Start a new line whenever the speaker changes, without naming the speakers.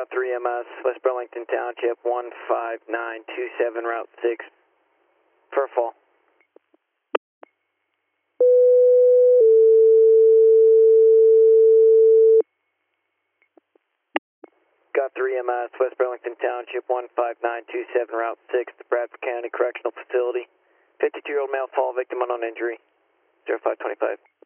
3MS, West Burlington Township, 15927, Route 6, for a fall. Got 3MS, West Burlington Township, 15927, Route 6, the Bradford County Correctional Facility. 52-year-old male fall victim, unknown injury, 0525.